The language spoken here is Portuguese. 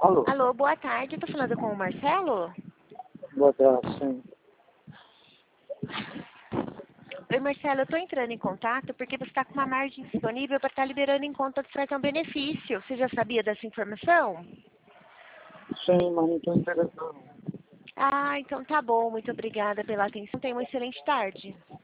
Alô? Alô, boa tarde. Eu tô falando com o Marcelo? Boa tarde, sim. Oi, Marcelo, eu tô entrando em contato porque você está com uma margem disponível para estar liberando em conta do cartão benefício. Você já sabia dessa informação? Sim, mas não estou interessado. Ah, então tá bom. Muito obrigada pela atenção. Tenha uma excelente tarde.